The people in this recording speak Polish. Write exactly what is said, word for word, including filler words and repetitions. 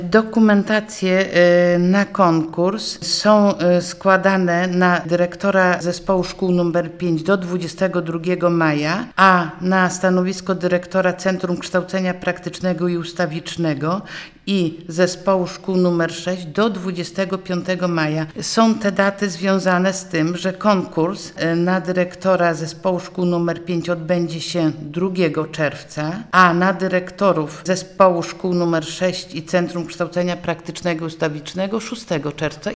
Dokumentacje y, na konkurs są y, składane na dyrektora Zespołu Szkół nr pięć do dwudziestego drugiego maja, a na stanowisko dyrektora Centrum Kształcenia Praktycznego i Ustawicznego i Zespołu Szkół nr sześć do dwudziestego piątego maja. Są te daty związane z tym, że konkurs y, na dyrektora Zespołu Szkół nr pięć odbędzie się drugiego czerwca, a na dyrektorów Zespołu Szkół nr sześć i Centrum Kształcenia Praktycznego i Ustawicznego szóstego czerwca